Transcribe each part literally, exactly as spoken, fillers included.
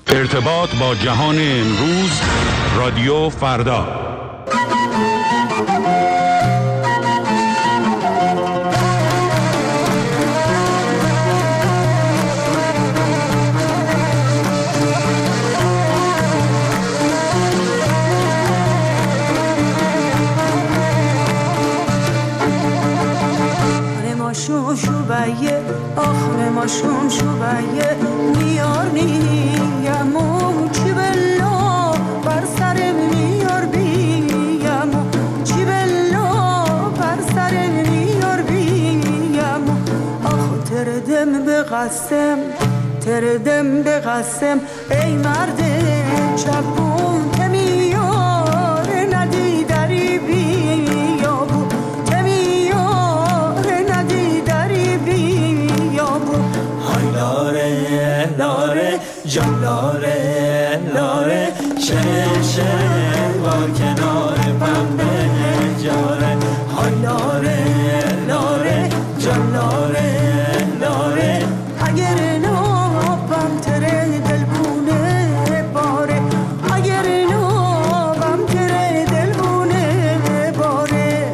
ارتباط با جهان امروز، رادیو فردا. شو شوبایه آخر ما شوم شوبایه میار نیامو چی بلا بر سرم میار بیامو چی بلا بر سرم میار بیامو آخ تردم بقسم تردم بقسم ای مرد چپون که میار ندی دری بیامو لاره لاره جان لاره لاره شهر شهر بار کنار پنبه جاره های لاره لاره جان لاره لاره اگر نابم تره دلبونه باره اگر نابم تره دلبونه باره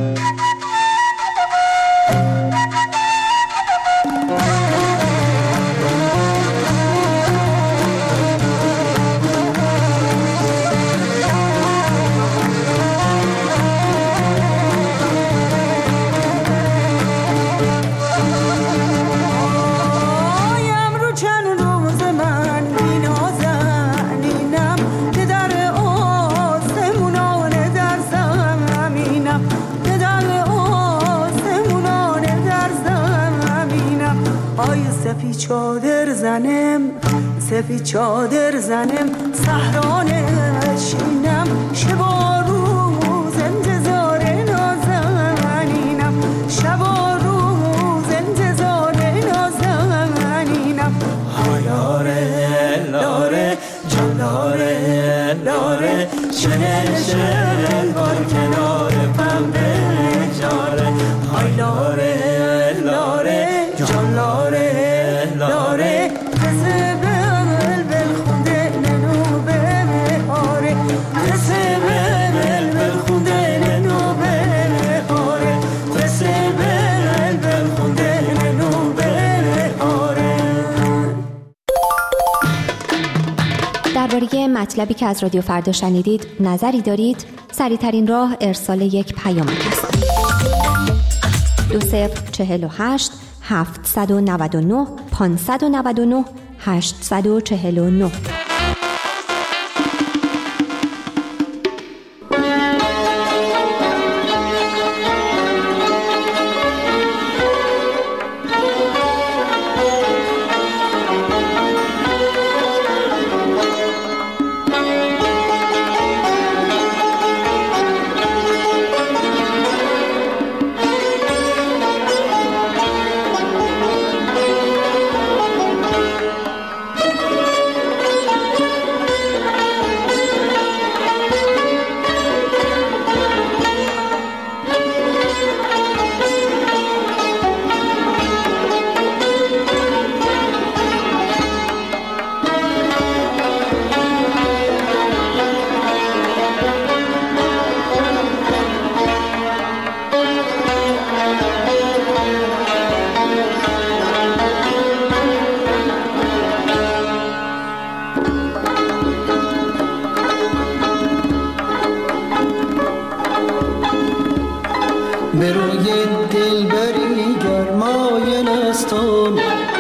سفی چادر زنم سفی چادر زنم صحرا نشینم شب و روز انتظار نازنینم شب و روز انتظار نازنینم های لاره لاره جان لاره لاره شهر شهر بار کنار پنبه جاره های لاره لاره جان لاره لاره قصه بل بل خونده ننو بهاره قصه بل بل خونده ننو بهاره قصه بل بل خونده ننو بهاره. درباره مطلبی که از رادیو فردا شنیدید نظری دارید؟ سریع‌ترین راه ارسال یک پیامک است. دو صفر چهل و هشت هفتصد و نود و نه پانصد و نود و نه هشتصد و چهل و نه. به روی دلبری گرمای نستم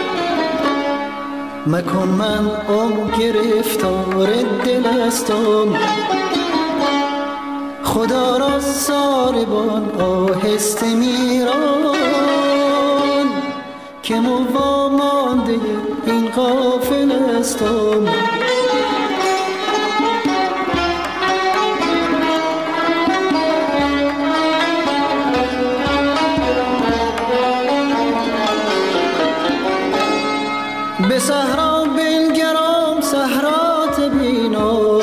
مکن من آم گرفتار دل استم خدا را ساربان آهسته میران که موامانده این غافل استم به صحرا بنگرم صحرات بینم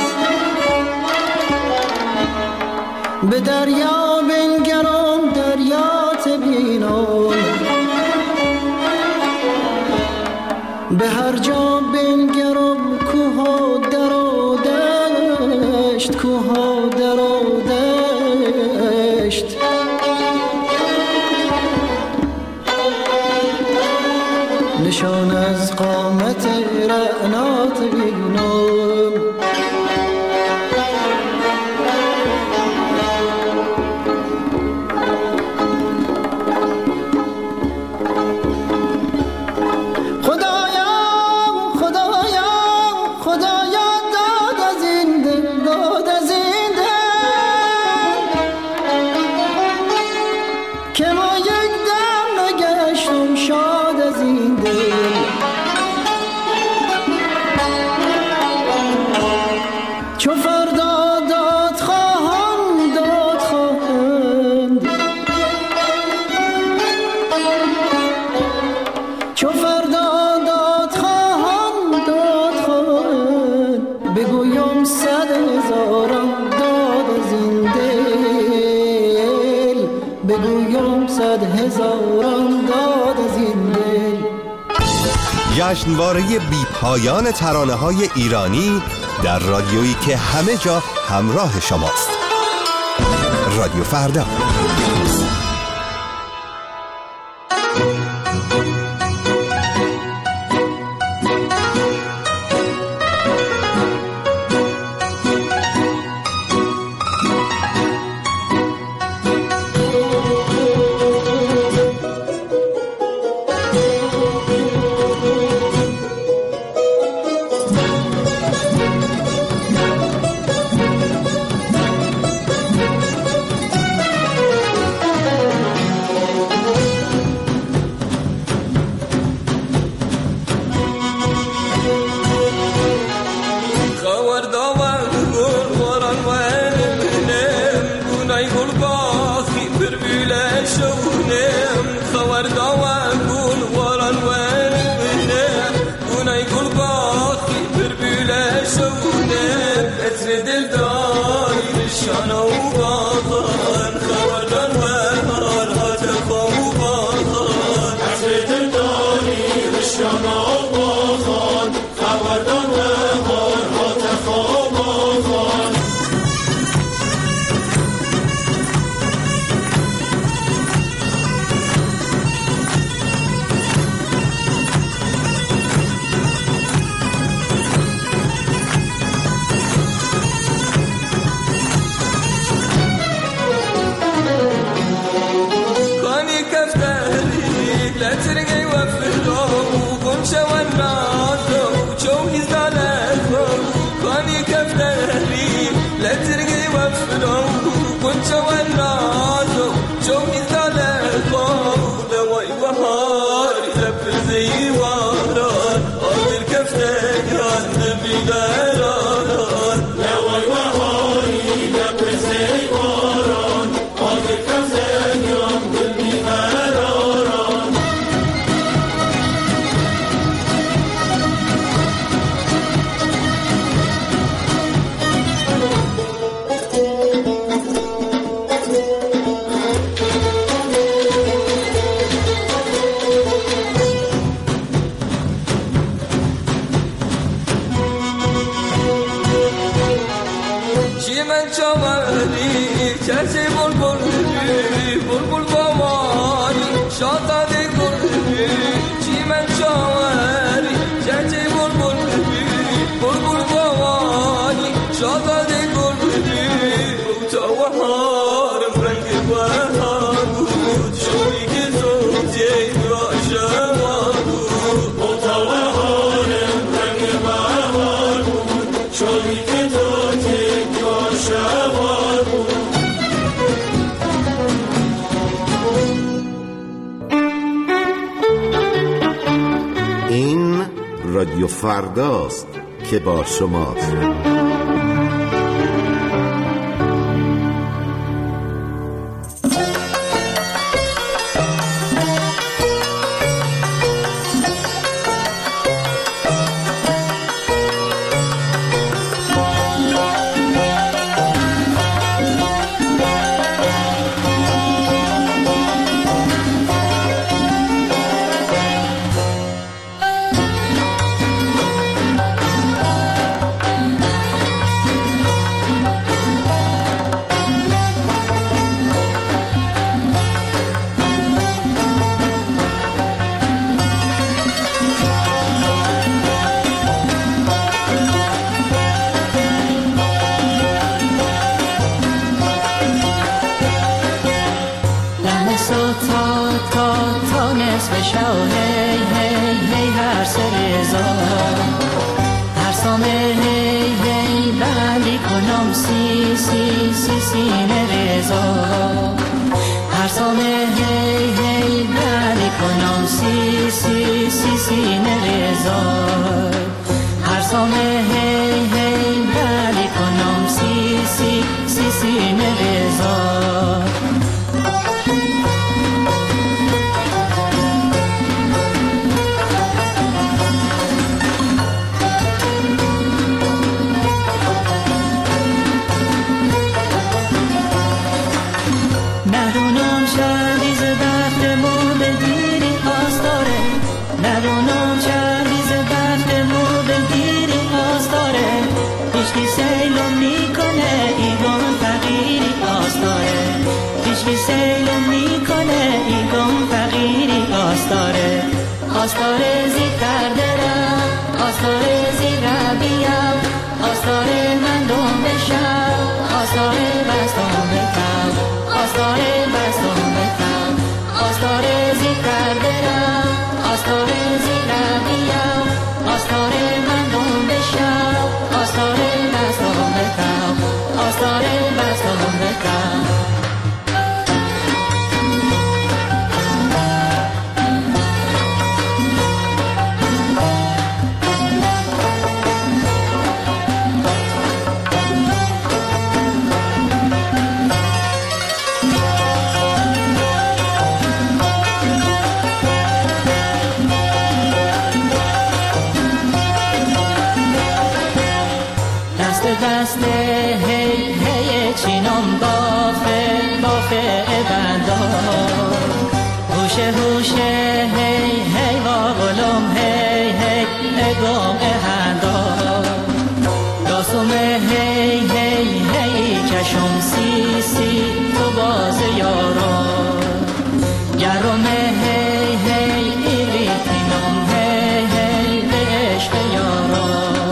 به دریا بنگرم دریات بینم به هر جا بنگرم قیامت رعنات بینم. جشنواره بی پایان ترانه‌های ایرانی در رادیویی که همه جا همراه شماست. رادیو فردا. این رادیو فرداست که با شماست. بشو هی هی هی هر سرزا هر سامه هی هی بلی کنم سی سی سی سینه رزا هر سامه هی هی بلی کنم سی سی سی سینه رزا هر سامه هی هی بلی کنم سی سی سی سینه رزا آستاره زی کردرم آستاره زی ربیم آستاره من دوم بشم آستاره بستم بکم آستاره بستم بکم آستاره زی کردرم آستاره زی ربیم آستاره من دوم بشم آستاره بستم بکم آستاره بستم بکم دسته هی هی چینم بافه بافه بندا هوشه هوشه هی هی واغلم هی هی اگم اهندا داسوم هی هی هی چشم سی سی تو باز یارا گرم هی هی ایری تینم هی هی به عشق یارا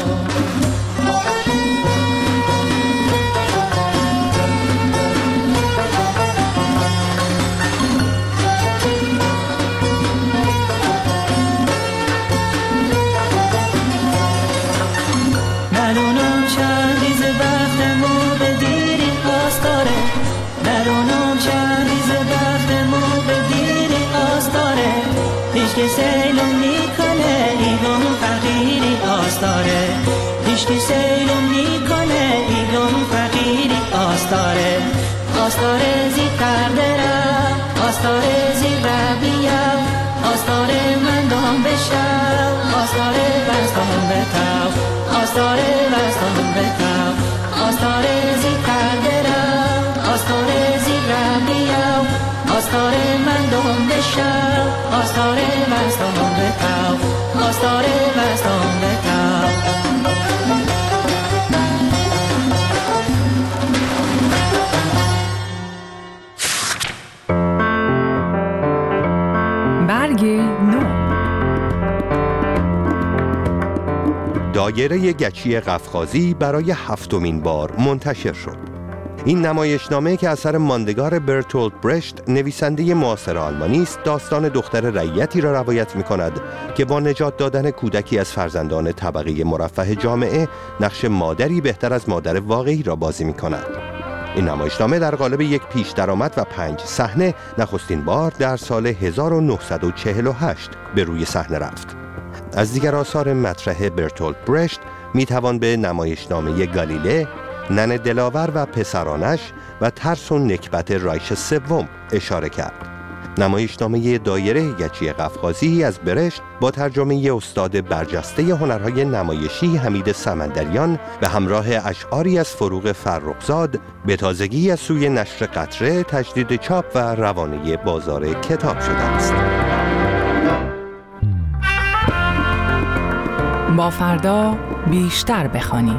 هیچکی سیلم میکنه ایگم فقیری آستاره هیچکی سیلم میکنه ایگم فقیری آستاره آستاره زی کردرم آستاره زی ربیم آستاره من دام بشم آستاره بستم بکم آستاره بستم بکم آستاره زی کردرم آستاره زی ربیم آستاره من دام بشم آستاره بستم بکم آستاره بستم بکم برگ نو دایره گچی قفقازی برای هفتمین بار منتشر شد. این نمایشنامه که اثر ماندگار برتولت برشت نویسنده معاصر آلمانی است، داستان دختر رعیتی را روایت می‌کند که با نجات دادن کودکی از فرزندان طبقه مرفه جامعه نقش مادری بهتر از مادر واقعی را بازی می‌کند. این نمایشنامه در قالب یک پیش درآمد و پنج صحنه نخستین بار در سال هزار و نهصد و چهل و هشت به روی صحنه رفت. از دیگر آثار مطرح برتولت برشت می‌توان به نمایشنامه گالیله، نن دلاور و پسرانش و ترس و نکبت رایش سوم اشاره کرد. نمایشنامه دایره گچی قفقازی از برشت با ترجمه استاد برجسته هنرهای نمایشی حمید سمندریان به همراه اشعاری از فروغ فرخزاد به تازگی از سوی نشر قطره تجدید چاپ و روانه بازار کتاب شده است. با فردا بیشتر بخوانیم.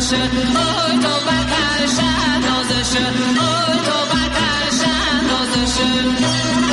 نازشه اوی تو بدتر شد نازشه اوی تو بدتر شد نازشه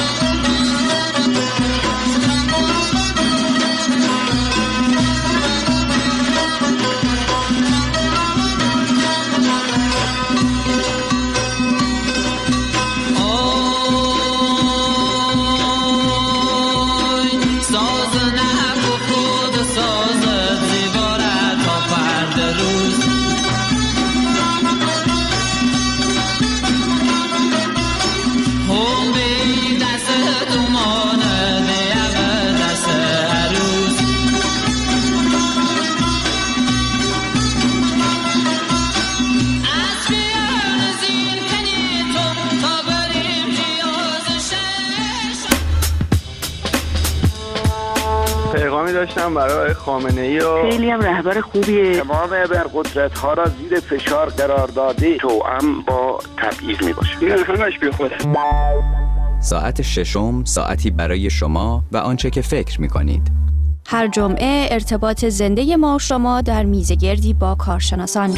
پیغامی داشتم برای خامنه‌ای و خیلی هم رهبر خوبیه. تمام ابرقدرت ها را زیر فشار قرار داده توأم با تبعیض می باشه. این همش بی خوده. ساعت ششم ساعتی برای شما و آنچه که فکر می کنید. هر جمعه ارتباط زنده ما و شما در میزگردی با کارشناسان.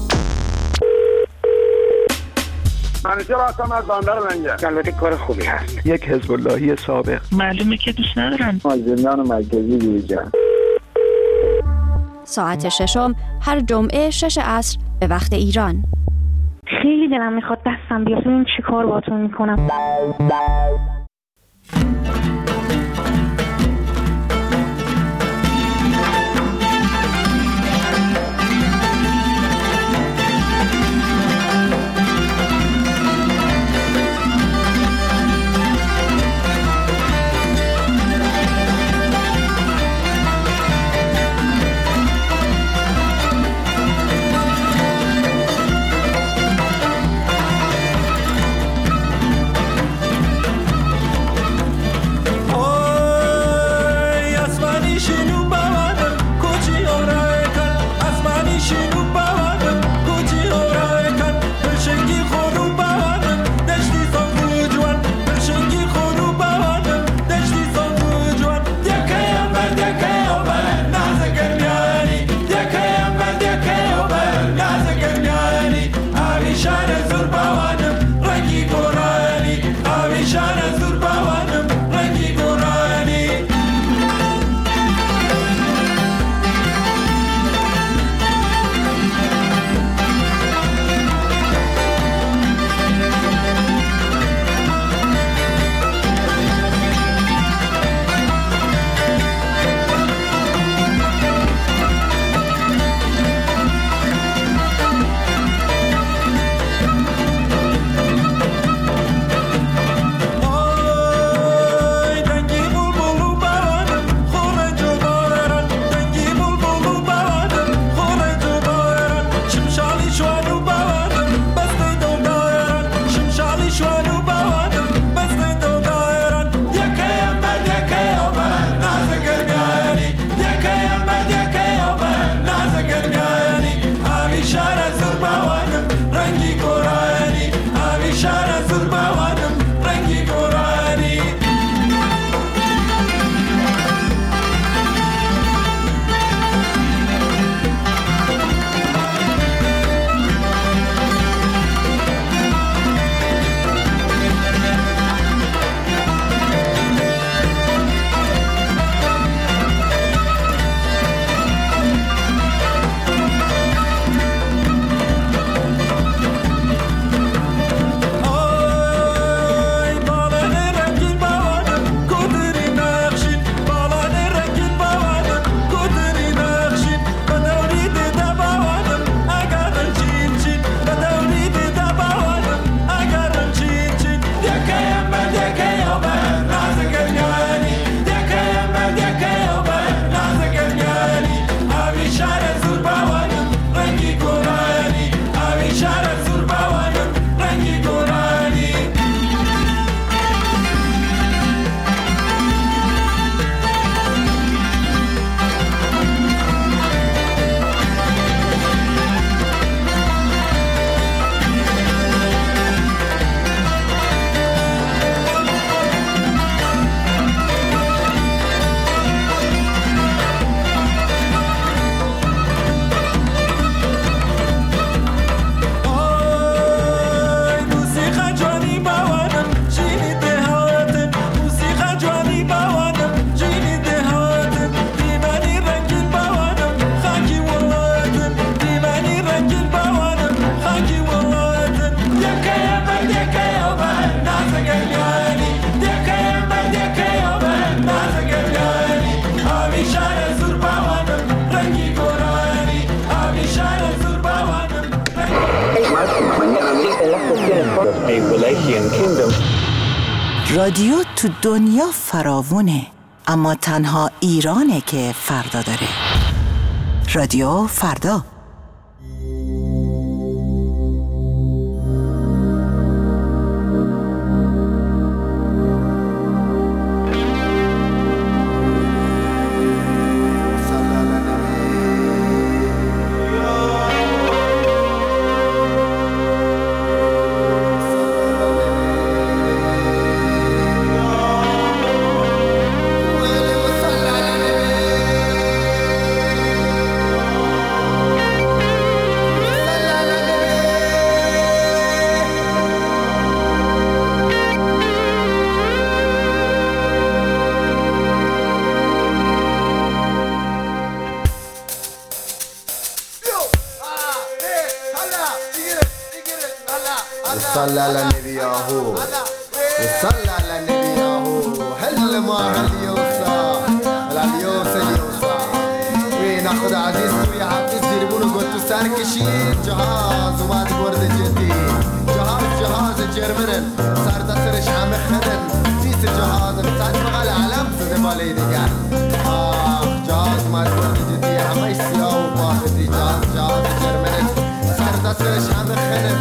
منیجر هستم از بندر منجر. البته کار خوبی هست. یک حزب اللهی سابق. معلومه که دوست ندارن. زندان مرکزی دیویژن. ساعت ششم هر جمعه شش عصر به وقت ایران. خیلی دلم میخواد دستم بیاد ببینم چی کار باهاتون میکنم. رادیو تو دنیا فراوونه، اما تنها ایرانه که فردا داره. رادیو فردا. صلى على النبي ياهو صلى على النبي ياهو هل ما هل يوصى هل يوصى يوصى وين اخذ عزيز ويا عزيز ديربونو قلت سار كشيد جهاز وما تورد جدي جهاز جهاز جرمنن صار دسرش عم خدن سيس جهاز بتاعت مغال علم صد بالي ديگر اخ جهاز ما تورد جدي عم يسيا وباخدي جهاز جهاز جرمنن صار دسرش عم خدن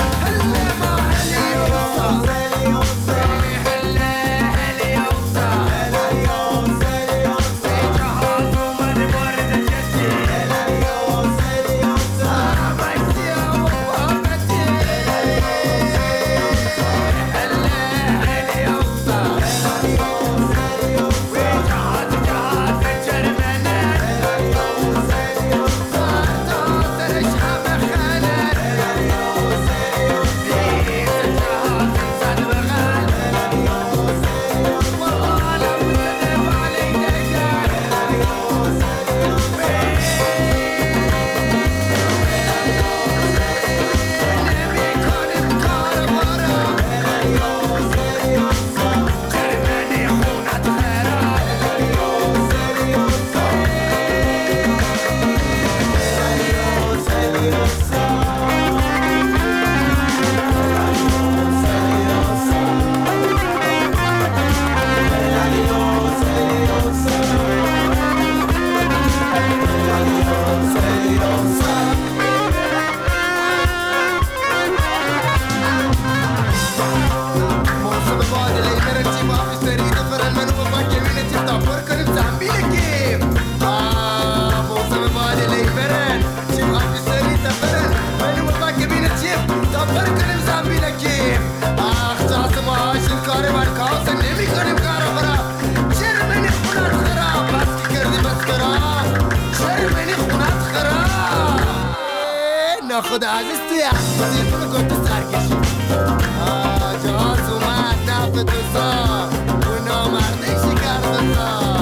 خود عزیز توی عزیز تو گفت سرکشی جهاز اومد نفت تو سا و نامرده شکر تو سا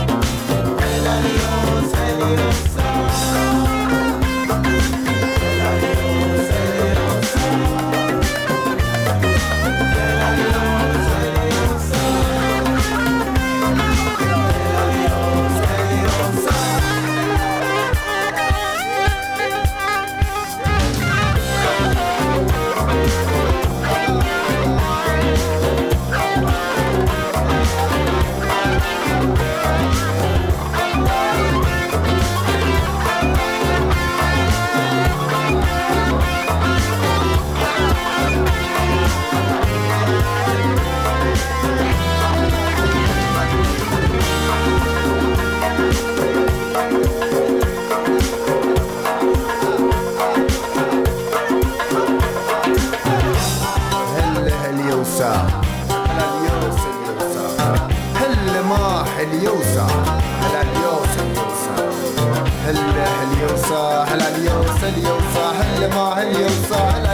هلیوس هلیوس هليوسا هلا اليوسا هلا هليوسا هلا اليوسا اليوسا هلا ما هليوسا هلا